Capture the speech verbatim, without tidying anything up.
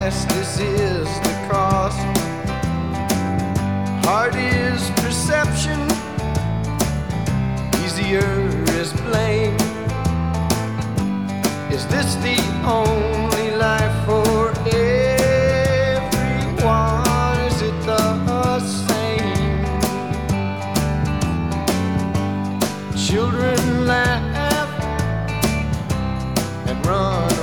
This is the cost. Hard is perception, easier is blame. Is this the only life for everyone? Is it the same? Children laugh and run